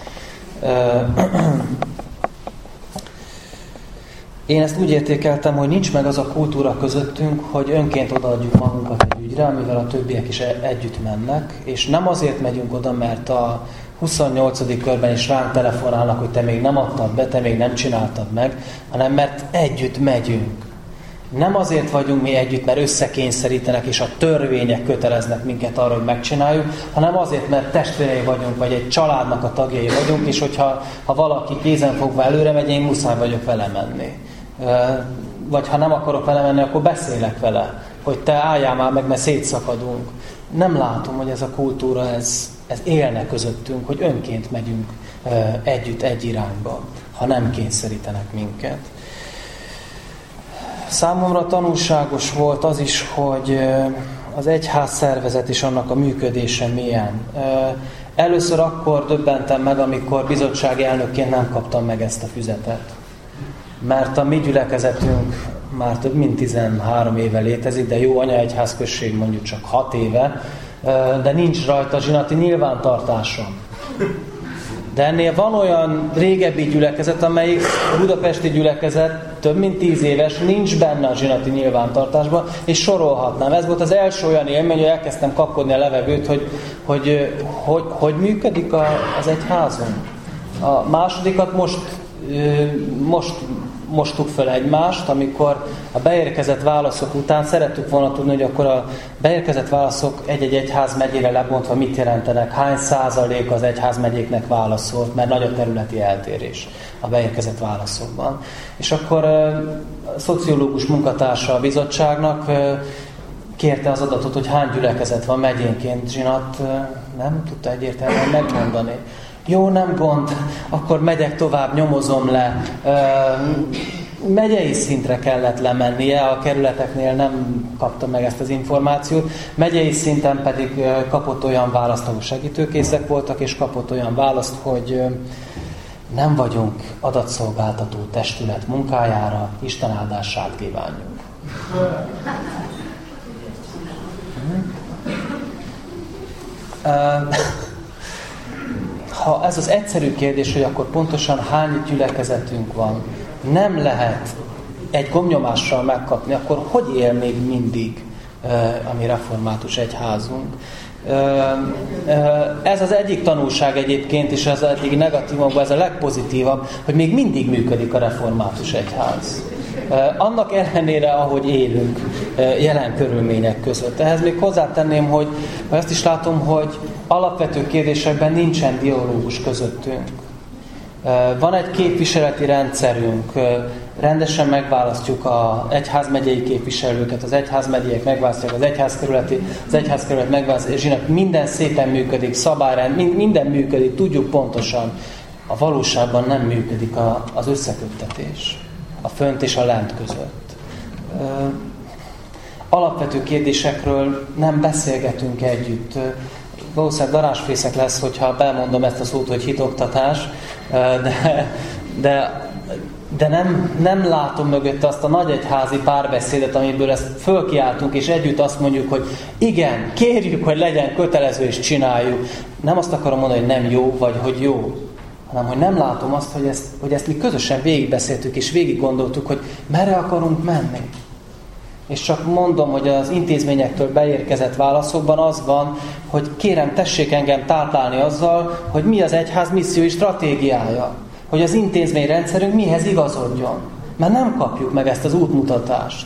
Én ezt úgy értékeltem, hogy nincs meg az a kultúra közöttünk, hogy önként odaadjuk magunkat egy ügyre, amivel a többiek is együtt mennek, és nem azért megyünk oda, mert a 28. körben is ránk telefonálnak, hogy te még nem adtad be, te még nem csináltad meg, hanem mert együtt megyünk. Nem azért vagyunk mi együtt, mert összekényszerítenek, és a törvények köteleznek minket arra, hogy megcsináljuk, hanem azért, mert testvérei vagyunk, vagy egy családnak a tagjai vagyunk, és hogyha valaki kézenfogva előre megy, én muszáj vagyok vele menni. Vagy ha nem akarok vele menni, akkor beszélek vele, hogy te álljál már meg, mert szétszakadunk. Nem látom, hogy ez a kultúra, ez élne közöttünk, hogy önként megyünk együtt egy irányba, ha nem kényszerítenek minket. Számomra tanulságos volt az is, hogy az egyház szervezet és annak a működése milyen. Először akkor döbbentem meg, amikor bizottsági elnökként nem kaptam meg ezt a füzetet. Mert a mi gyülekezetünk már több mint 13 éve létezik, de jó anyaegyházközség mondjuk csak 6 éve, de nincs rajta zsinati nyilvántartásom. De ennél van olyan régebbi gyülekezet, amelyik a budapesti gyülekezet több mint 10 éves, nincs benne a zsinati nyilvántartásban, és sorolhatnám. Ez volt az első olyan élmény, hogy elkezdtem kapkodni a levegőt, hogy működik az egyházon. A másodikat most mostuk fel egymást, amikor a beérkezett válaszok után szerettük volna tudni, hogy akkor a beérkezett válaszok egy-egy egyházmegyére lebontva mit jelentenek, hány százalék az egyházmegyéknek válaszolt, mert nagy a területi eltérés a beérkezett válaszokban. És akkor a szociológus munkatársa a bizottságnak kérte az adatot, hogy hány gyülekezet van megyénként. Zsinat nem tudta egyértelműen megmondani. Jó, nem gond, akkor megyek tovább, nyomozom le. Megyei szintre kellett lemennie, a kerületeknél nem kapta meg ezt az információt. Megyei szinten pedig kapott olyan választ, ahol segítőkészek voltak, és kapott olyan választ, hogy nem vagyunk adatszolgáltató testület munkájára, Isten áldását kívánjuk. Ha ez az egyszerű kérdés, hogy akkor pontosan hány gyülekezetünk van, nem lehet egy gombnyomással megkapni, akkor hogy él még mindig a mi református egyházunk? Ez az egyik tanulság egyébként, és ez eddig negatívabban, ez a legpozitívabb, hogy még mindig működik a református egyház. Annak ellenére, ahogy élünk jelen körülmények között. Ehhez még hozzátenném, hogy azt is látom, hogy alapvető kérdésekben nincsen dialógus közöttünk. Van egy képviseleti rendszerünk, rendesen megválasztjuk az egyházmegyei képviselőket, az egyházmegyeiek megválasztják az egyházkerület megválasztják, és minden szépen működik, szabályrend, minden működik, tudjuk pontosan. A valóságban nem működik az összeköttetés a fönt és a lent között. Alapvető kérdésekről nem beszélgetünk együtt. Valószínűleg darásfészek lesz, hogyha bemondom ezt a szót, hogy hitoktatás, de nem látom mögötte azt a nagyegyházi párbeszédet, amiből ezt fölkiáltunk, és együtt azt mondjuk, hogy igen, kérjük, hogy legyen kötelező, és csináljuk. Nem azt akarom mondani, hogy nem jó, vagy hogy jó, hanem hogy nem látom azt, hogy ezt mi közösen végigbeszéltük, és végig gondoltuk, hogy merre akarunk menni. És csak mondom, hogy az intézményektől beérkezett válaszokban az van, hogy kérem, tessék engem táplálni azzal, hogy mi az egyház missziói stratégiája. Hogy az intézményrendszerünk mihez igazodjon. Mert nem kapjuk meg ezt az útmutatást.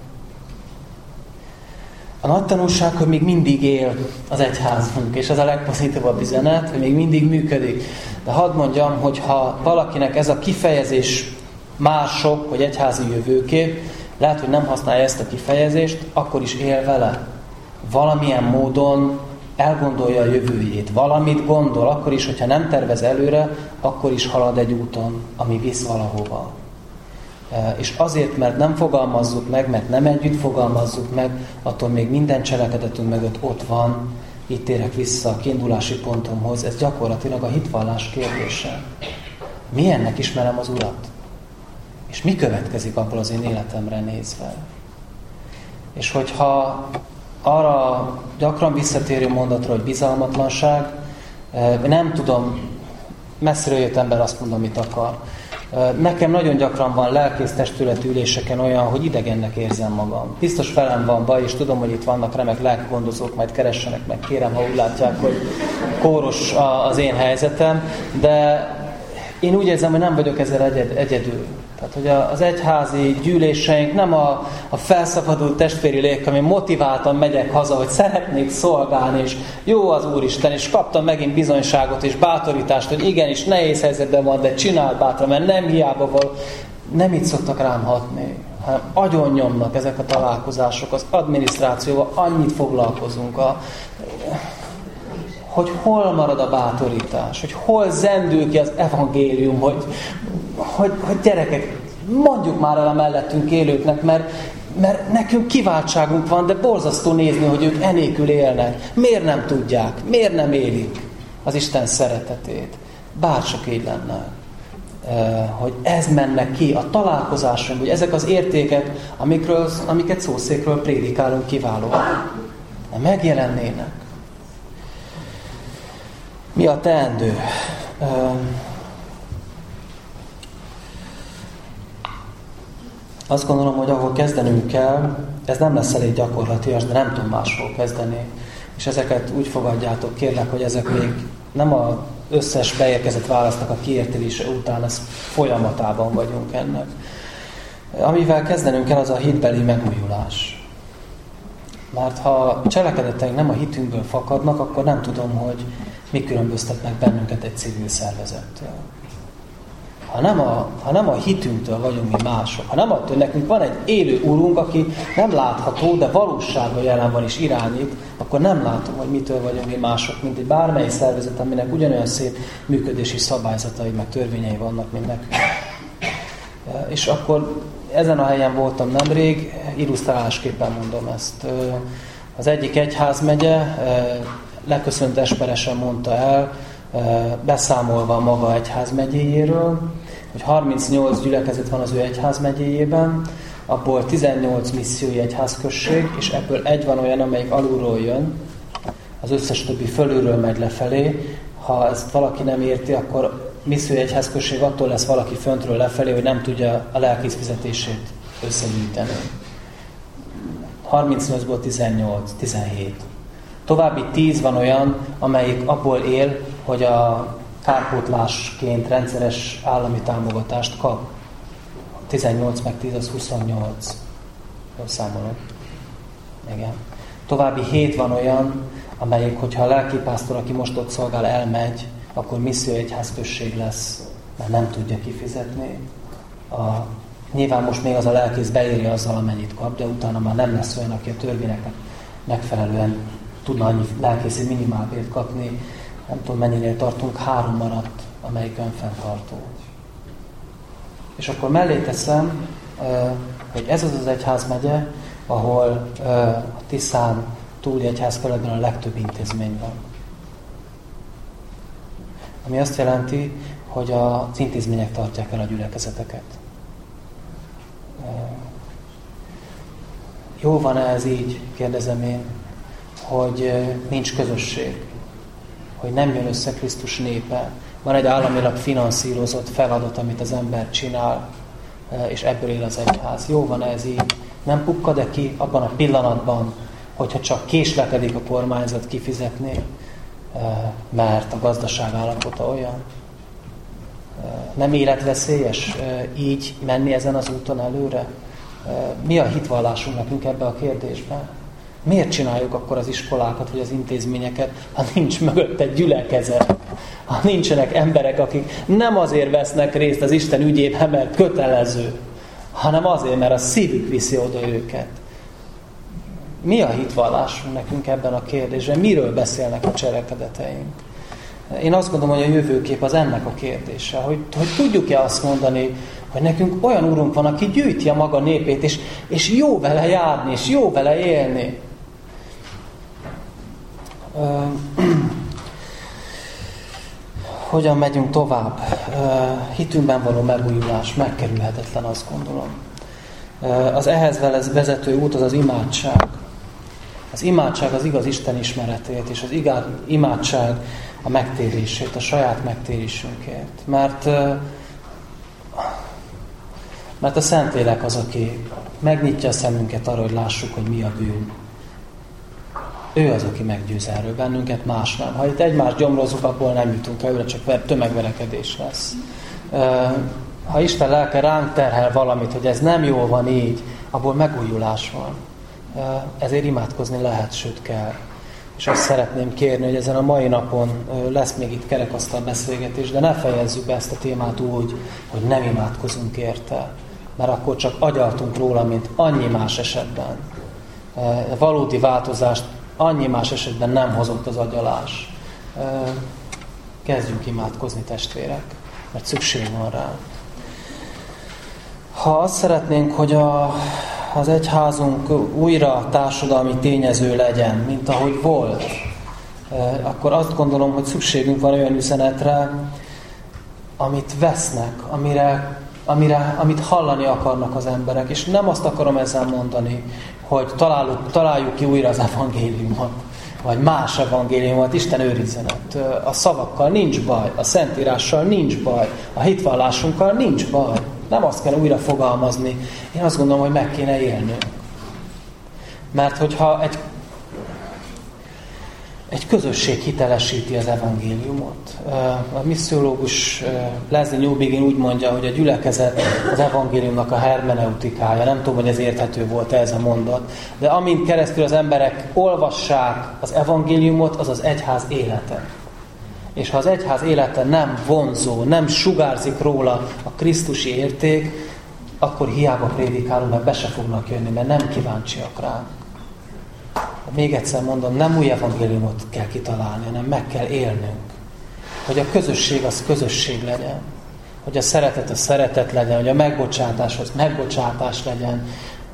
A nagy tanulság, hogy még mindig él az egyházunk, és ez a legpozitívabb üzenet, hogy még mindig működik. De hadd mondjam, hogy ha valakinek ez a kifejezés már sok, hogy egyházi jövőkép, lehet, hogy nem használja ezt a kifejezést, akkor is él vele. Valamilyen módon elgondolja a jövőjét. Valamit gondol, akkor is, hogyha nem tervez előre, akkor is halad egy úton, ami visz valahova. És azért, mert nem fogalmazzuk meg, mert nem együtt fogalmazzuk meg, attól még minden cselekedetünk mögött ott van, itt térek vissza a kiindulási pontomhoz, ez gyakorlatilag a hitvallás kérdése. Milyennek ismerem az Urat? És mi következik abból az én életemre nézve? És hogyha arra gyakran visszatérő mondatra, hogy bizalmatlanság, nem tudom, messziről jött ember azt mondom, mit akar. Nekem nagyon gyakran van lelkész testületi üléseken olyan, hogy idegennek érzem magam. Biztos velem van baj, és tudom, hogy itt vannak remek lelkigondozók, majd keressenek meg, kérem, ha úgy látják, hogy kóros az én helyzetem, de én úgy érzem, hogy nem vagyok ezzel egyedül. Tehát, hogy az egyházi gyűléseink nem a felszabadult testvéri lélek, ami motiváltan megyek haza, hogy szeretnék szolgálni, és jó az Úristen, és kaptam megint bizonyságot és bátorítást, hogy igenis nehéz helyzetben van, de csináld bátran, mert nem hiába van. Nem így szoktak rám hatni, hanem agyon nyomnak ezek a találkozások, az adminisztrációval annyit foglalkozunk, hogy hol marad a bátorítás, hogy hol zendül ki az evangélium, hogy gyerekek, mondjuk már el a mellettünk élőknek, mert nekünk kiváltságunk van, de borzasztó nézni, hogy ők enélkül élnek. Miért nem tudják? Miért nem élik az Isten szeretetét? Bárcsak így lenne. Hogy ez menne ki a találkozásunk, hogy ezek az értékek, amiket szószékről prédikálunk kiválóan, megjelennének. Mi a teendő? Azt gondolom, hogy ahol kezdenünk kell, ez nem lesz elég gyakorlatias, de nem tudom máshol kezdeni. És ezeket úgy fogadjátok, kérlek, hogy ezek még nem az összes beérkezett válasznak a kiértélése után, ez folyamatában vagyunk ennek. Amivel kezdenünk kell, az a hitbeli megújulás. Mert ha a cselekedeteink nem a hitünkből fakadnak, akkor nem tudom, hogy mi különböztet meg bennünket egy civil szervezettől. Ha nem a hitünktől vagyunk mi mások, ha nem attól, hogy nekünk van egy élő Úrunk, aki nem látható, de valóságban jelen van és irányít, akkor nem látom, hogy mitől vagyunk mi mások, mint egy bármely szervezet, aminek ugyanolyan szép működési szabályzatai, meg törvényei vannak, mint nekünk. És akkor ezen a helyen voltam nemrég, illusztrálásképpen mondom ezt. Az egyik egyházmegye leköszönt esperesen mondta el, beszámolva maga egyházmegyéjéről, hogy 38 gyülekezet van az ő egyházmegyéjében, abból 18 missziói egyházközség, és ebből egy van olyan, amelyik alulról jön, az összes többi fölülről megy lefelé. Ha ezt valaki nem érti, akkor missziói egyházközség attól lesz valaki föntről lefelé, hogy nem tudja a lelkész fizetését összegyűjteni. 38-ból 18, 17. További 10 van olyan, amelyik abból él, hogy a kárpótlásként rendszeres állami támogatást kap. 18 meg 10 az 28. Jól számolom. Igen. További 7 van olyan, amelyik, hogyha a lelkipásztor, aki most ott szolgál, elmegy, akkor misszió egyházközség lesz, mert nem tudja kifizetni. Nyilván most még az a lelkész beéri azzal, amennyit kap, de utána már nem lesz olyan, aki a törvényeknek megfelelően tudna annyi lelkészi minimálbért kapni. Nem tudom, mennyinél tartunk, 3 maradt, amelyik önfenntartó. És akkor mellé teszem, hogy ez az az egyházmegye, ahol a Tiszán túli egyházkerületben a legtöbb intézmény van. Ami azt jelenti, hogy az intézmények tartják el a gyülekezeteket. Jó van-e ez így, kérdezem én, hogy nincs közösség, hogy nem jön össze Krisztus népe. Van egy államilag finanszírozott feladat, amit az ember csinál, és ebből él az egyház. Jó van ez így? Nem pukkad-e ki abban a pillanatban, hogyha csak késlekedik a kormányzat kifizetni, mert a gazdaság állapota olyan? Nem életveszélyes így menni ezen az úton előre? Mi a hitvallásunk nekünk ebbe a kérdésben? Miért csináljuk akkor az iskolákat, vagy az intézményeket, ha nincs mögötte gyülekezet? Ha nincsenek emberek, akik nem azért vesznek részt az Isten ügyében, mert kötelező, hanem azért, mert a szívük viszi oda őket. Mi a hitvallásunk nekünk ebben a kérdésben? Miről beszélnek a cselekedeteink? Én azt gondolom, hogy a jövőkép az ennek a kérdése, hogy tudjuk-e azt mondani, hogy nekünk olyan Urunk van, aki gyűjti a maga népét, és jó vele járni, és jó vele élni. Hogyan megyünk tovább? Hitünkben való megújulás megkerülhetetlen, azt gondolom. Az ehhez vezető út az az imádság. Az imádság az igaz Isten ismeretét, és az imádság a megtérését, a saját megtérésünkért. Mert a Szentlélek az, aki megnyitja a szemünket arra, hogy lássuk, hogy mi a bűn. Ő az, aki meggyőz erről bennünket, más nem. Ha itt egymást gyomrozzuk, abból nem jutunk előre, csak tömegverekedés lesz. Ha Isten lelke ránk terhel valamit, hogy ez nem jól van így, abból megújulás van. Ezért imádkozni lehet, sőt kell. És azt szeretném kérni, hogy ezen a mai napon lesz még itt kerekasztal beszélgetés, de ne fejezzük be ezt a témát úgy, hogy nem imádkozunk érte. Mert akkor csak agyaltunk róla, mint annyi más esetben. Valódi változást annyi más esetben nem hozott az agyalás. Kezdjünk imádkozni, testvérek, mert szükség van rá. Ha azt szeretnénk, hogy az egyházunk újra társadalmi tényező legyen, mint ahogy volt, akkor azt gondolom, hogy szükségünk van olyan üzenetre, amit vesznek, amit hallani akarnak az emberek. És nem azt akarom ezzel mondani, hogy találjuk ki újra az evangéliumot, vagy más evangéliumot, Isten őrizzenet. A szavakkal nincs baj, a Szentírással nincs baj, a hitvallásunkkal nincs baj. Nem azt kell újra fogalmazni. Én azt gondolom, hogy meg kéne élnünk. Mert hogyha egy közösség hitelesíti az evangéliumot. A missziológus Leslie Newbigin úgy mondja, hogy a gyülekezet az evangéliumnak a hermeneutikája. Nem tudom, hogy ez érthető volt ez a mondat. De amint keresztül az emberek olvassák az evangéliumot, az az egyház élete. És ha az egyház élete nem vonzó, nem sugárzik róla a krisztusi érték, akkor hiába prédikálunk, mert be se fognak jönni, mert nem kíváncsiak rá. Még egyszer mondom, nem új evangéliumot kell kitalálni, hanem meg kell élnünk. Hogy a közösség az közösség legyen. Hogy a szeretet legyen, hogy a megbocsátás az megbocsátás legyen.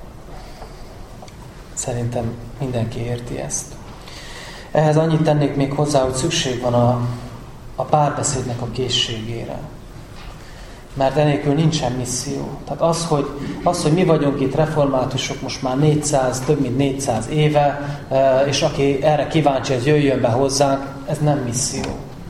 Szerintem mindenki érti ezt. Ehhez annyit tennék még hozzá, hogy szükség van a párbeszédnek a készségére. Mert enélkül nincsen misszió. Tehát az, hogy mi vagyunk itt reformátusok most már több mint 400 éve, és aki erre kíváncsi, az jöjjön be hozzánk, ez nem misszió.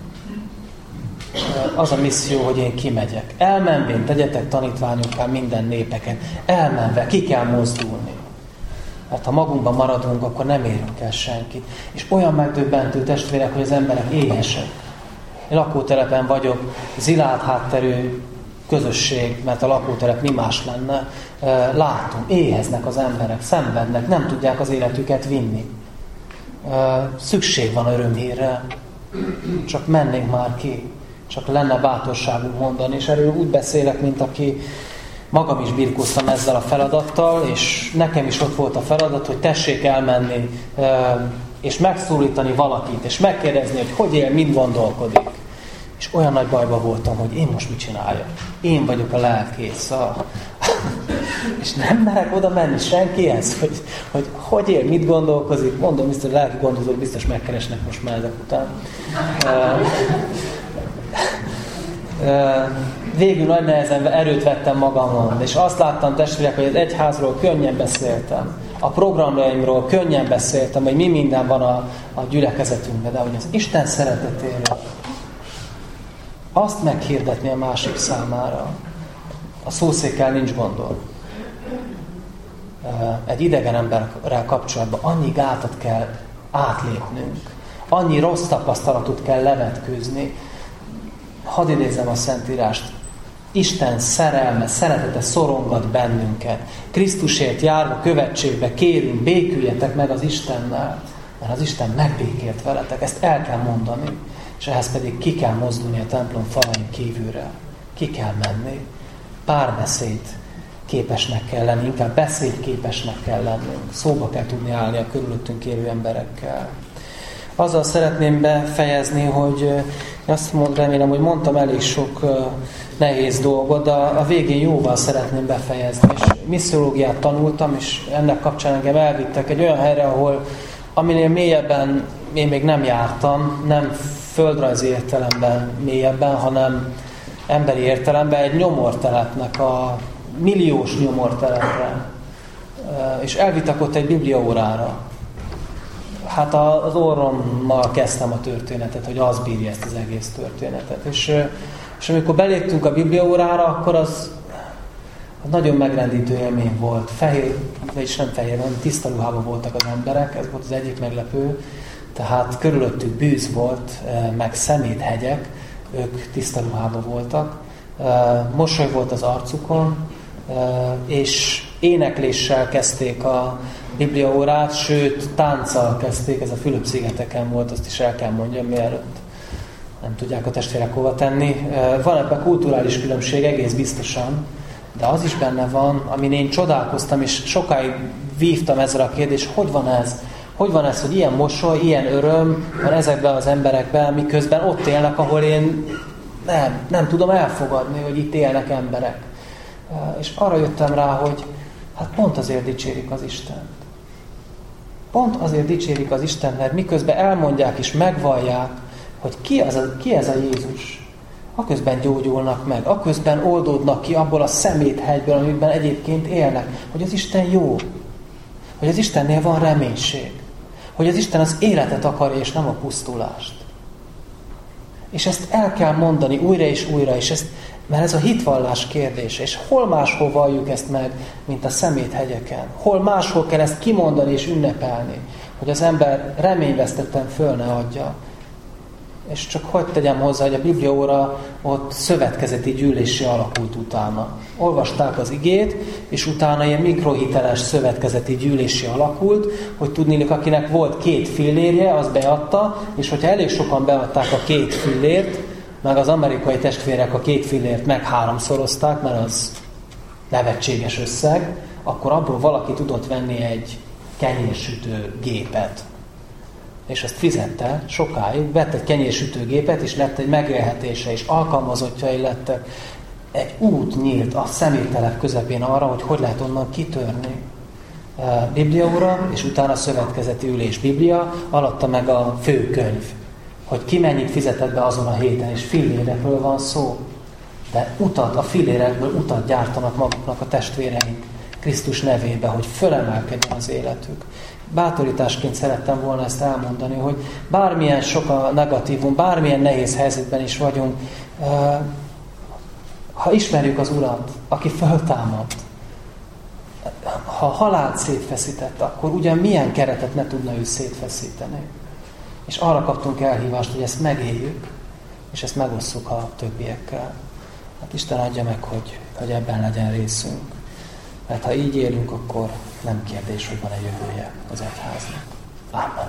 Az a misszió, hogy én kimegyek. Elmenvén tegyetek tanítványokká minden népeken. Elmenve, ki kell mozdulni. Mert ha magunkban maradunk, akkor nem érünk el senkit. És olyan megdöbbentő, testvérek, hogy az emberek éhesek. Én lakótelepen vagyok, zilárd hátterű közösség, mert a lakótelep mi más lenne. Látom, éheznek az emberek, szenvednek, nem tudják az életüket vinni. Szükség van örömhírre, csak mennénk már ki, csak lenne bátorságunk mondani, és erről úgy beszélek, mint aki magam is birkóztam ezzel a feladattal, és nekem is ott volt a feladat, hogy tessék elmenni, és megszólítani valakit, és megkérdezni, hogy él, mit gondolkodik. És olyan nagy bajban voltam, hogy én most mit csináljak. Én vagyok a lelkész. És nem merek oda menni senkihez, hogy él, mit gondolkozik. Mondom, biztos, lelki gondozók biztos megkeresnek most már ezek után. Végül nagy nehezen erőt vettem magamon, és azt láttam, testvérek, hogy az egyházról könnyen beszéltem. A programjaimról könnyen beszéltem, hogy mi minden van a gyülekezetünkben, de hogy az Isten szeretetéről azt meghirdetni a másik számára, a szószékkel nincs gondol. Egy idegen emberrel kapcsolatban annyi gátat kell átlépnünk, annyi rossz tapasztalatot kell levetkőzni. Hadd idézzem a Szentírást. Isten szerelme, szeretete szorongat bennünket. Krisztusért járva követségbe kérünk, béküljetek meg az Istennel, mert az Isten megbékélt veletek. Ezt el kell mondani, és ehhez pedig ki kell mozdulni a templom falain kívülre. Ki kell menni. Párbeszéd képesnek kell lenni, inkább beszédképesnek kell lennünk. Szóba kell tudni állni a körülöttünk élő emberekkel. Azzal szeretném befejezni, hogy azt remélem, hogy mondtam elég sok nehéz dolgot, de a végén jóval szeretném befejezni. És missziológiát tanultam, és ennek kapcsán engem elvittek egy olyan helyre, aminél mélyebben én még nem jártam, nem földrajzi értelemben mélyebben, hanem emberi értelemben egy nyomortelepnek a milliós nyomortelepre. És elvittek ott egy bibliaórára. Hát az orrommal kezdtem a történetet, hogy az bírja ezt az egész történetet. És amikor beléptünk a bibliaórára, akkor az nagyon megrendítő élmény volt. Vagyis nem fehér, hanem tiszta ruhában voltak az emberek, ez volt az egyik meglepő. Tehát körülöttük bűz volt, meg szeméthegyek, ők tiszta ruhában voltak. mosoly volt az arcukon, és énekléssel kezdték a bibliaórát, sőt, tánccal kezdték, ez a Fülöp-szigeteken volt, azt is el kell mondjam, mielőtt nem tudják a testvérek hova tenni. Van ebben kulturális különbség, egész biztosan, de az is benne van, amin én csodálkoztam, és sokáig vívtam ezzel a kérdést, hogy van ez? Hogy van ez, hogy ilyen mosoly, ilyen öröm van ezekben az emberekben, miközben ott élnek, ahol én nem tudom elfogadni, hogy itt élnek emberek. És arra jöttem rá, hogy hát pont azért dicsérik az Istent. Pont azért dicsérik az Istent, mert miközben elmondják és megvallják, hogy ki ez a Jézus. Aközben gyógyulnak meg, aközben oldódnak ki abból a szeméthegyből, amiben egyébként élnek, hogy az Isten jó, hogy az Istennél van reménység, hogy az Isten az életet akarja, és nem a pusztulást. És ezt el kell mondani újra és újra, mert ez a hitvallás kérdése, és hol máshol valljuk ezt meg, mint a szeméthegyeken. Hol máshol kell ezt kimondani és ünnepelni, hogy az ember reményvesztetten föl ne adja. És csak hogy tegyem hozzá, hogy a bibliaóra ott szövetkezeti gyűlésé alakult utána. Olvasták az igét, és utána ilyen mikrohiteles szövetkezeti gyűlésé alakult, hogy tudnilik, akinek volt 2 fillérje, az beadta, és hogyha elég sokan beadták a 2 fillért, meg az amerikai testvérek a 2 fillért meg 3-szorozták, mert az nevetséges összeg, akkor abból valaki tudott venni egy kenyérsütő gépet. És azt fizette sokáig, vett egy kenyérsütőgépet, és lett egy megélhetése, és alkalmazottjai lettek. Egy út nyílt a személytelep közepén arra, hogy lehet onnan kitörni. Bibliaóra, és utána szövetkezeti ülés. Biblia, alatta meg a főkönyv, hogy ki mennyit fizetett be azon a héten, és fillérekről van szó. De a fillérekből utat gyártanak maguknak a testvéreink Krisztus nevébe, hogy fölemelkedjen az életük. Bátorításként szerettem volna ezt elmondani, hogy bármilyen sok a negatívum, bármilyen nehéz helyzetben is vagyunk, ha ismerjük az Urat, aki föltámadt, ha halált szétfeszített, akkor ugyan milyen keretet ne tudna ő szétfeszíteni. És arra kaptunk elhívást, hogy ezt megéljük, és ezt megosszuk a többiekkel. Hát Isten adja meg, hogy ebben legyen részünk. Mert ha így élünk, akkor nem kérdés, hogy van-e jövője az egyháznak. Amen.